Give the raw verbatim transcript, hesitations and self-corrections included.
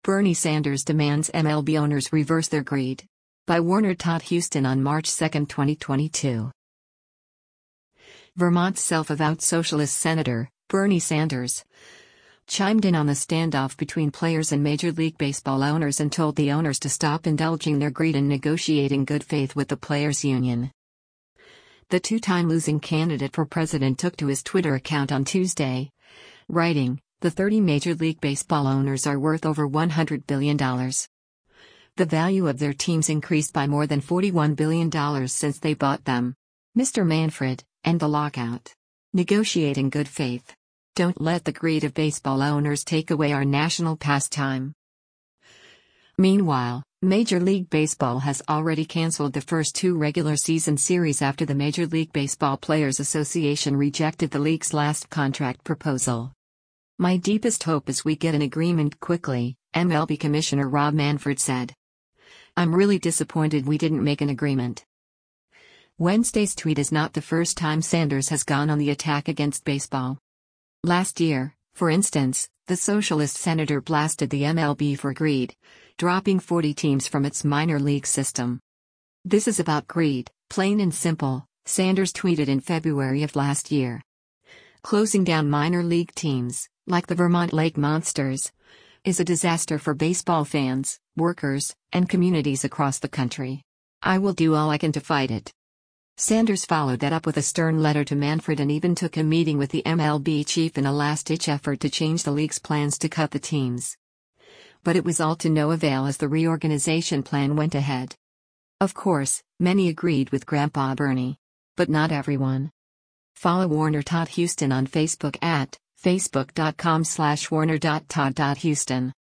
Bernie Sanders demands M L B owners reverse their greed. By Warner Todd Huston on March second, twenty twenty-two. Vermont's self-avowed socialist senator, Bernie Sanders, chimed in on the standoff between players and Major League Baseball owners and told the owners to stop indulging their greed and negotiate in good faith with the players' union. The two-time losing candidate for president took to his Twitter account on Tuesday, writing, "The thirty Major League Baseball owners are worth over one hundred billion dollars. The value of their teams increased by more than forty-one billion dollars since they bought them. Mister Manfred, end the lockout. Negotiate in good faith. Don't let the greed of baseball owners take away our national pastime." Meanwhile, Major League Baseball has already canceled the first two regular season series after the Major League Baseball Players Association rejected the league's last contract proposal. "My deepest hope is we get an agreement quickly," M L B Commissioner Rob Manfred said. "I'm really disappointed we didn't make an agreement." Wednesday's tweet is not the first time Sanders has gone on the attack against baseball. Last year, for instance, the socialist senator blasted the M L B for greed, dropping forty teams from its minor league system. "This is about greed, plain and simple," Sanders tweeted in February of last year. "Closing down minor league teams, like the Vermont Lake Monsters, is a disaster for baseball fans, workers, and communities across the country. I will do all I can to fight it." Sanders followed that up with a stern letter to Manfred and even took a meeting with the M L B chief in a last-ditch effort to change the league's plans to cut the teams. But it was all to no avail as the reorganization plan went ahead. Of course, many agreed with Grandpa Bernie. But not everyone. Follow Warner Todd Huston on Facebook at facebook dot com slash warner dot todd dot huston.